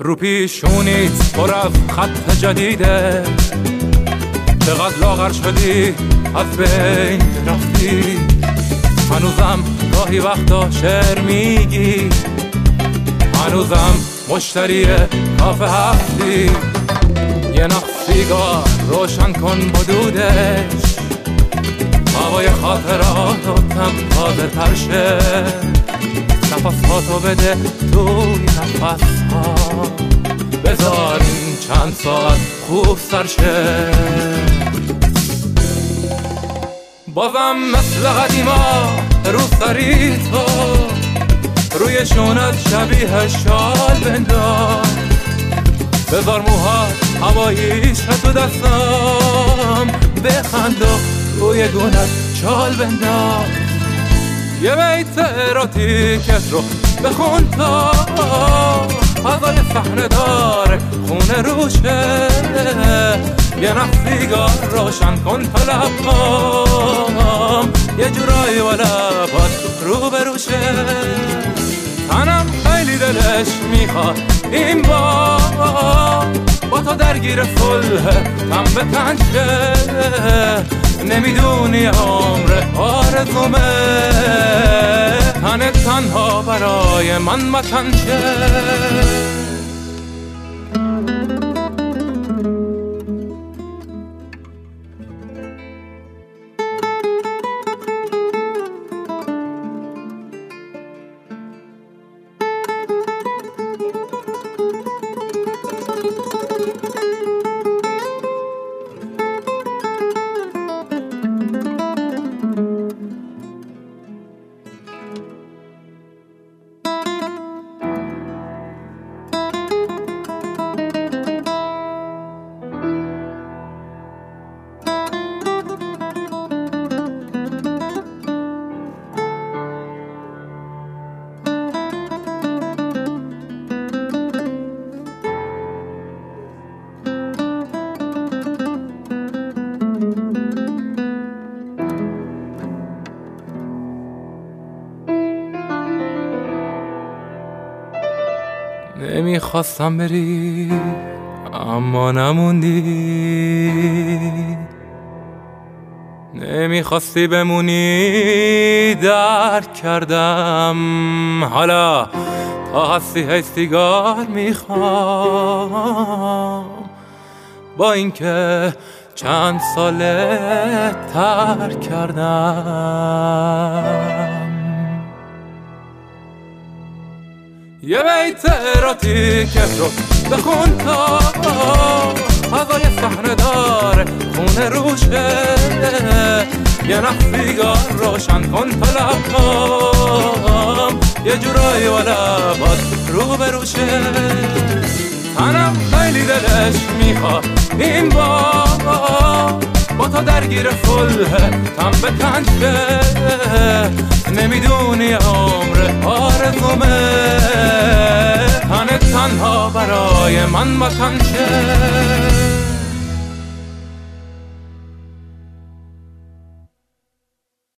رو پیشونیت پر از خط جدیده، چقدر لاغر شدی از بین رفتی. هنوزم گاهی وقتا شعر میگی، هنوزم مشتری کافه هستی. یه نخ سیگار روشن کن با دودش، هوای خاطراتم تازه تر شه. نفساتو بده توی نفسها، بذار این چند ساعت خوب سر شه. بازم مثل قدیما رو سری تو، روی شونت شبیه شال بنداز. بذار موهات هواییش تو دستم، بخند و روی گونت چال بنداز. یه بیت اروتیکت رو بخون تا غزل صحنه داره خونه روشه. یه نخ سیگار روشن کن تا لبام، یه جورایی و لبات رو بروشه. تنم خیلی دلش میخواد این با تو درگیر صلح تن به تن شه. نمیدونی عمر آرزومه تن تنها برای من مکن شه. نمیخواستم بری اما نموندی، نمیخواستی بمونی درک کردم. حالا تا هستی هی سیگار میخوام، با اینکه چند ساله ترک کردم. یه بیت اروتیکت رو بخون تا غزل صحنه داره خونه روشه. یه نخ سیگار روشن کن تا لبام، یه جورایی و لبات رو بروشه. تنم خیلی دلش میخواد این با تو درگیر صلح تن به تن شه. نمیدونی عمر آرزومه تن تنها برای من مکن شه.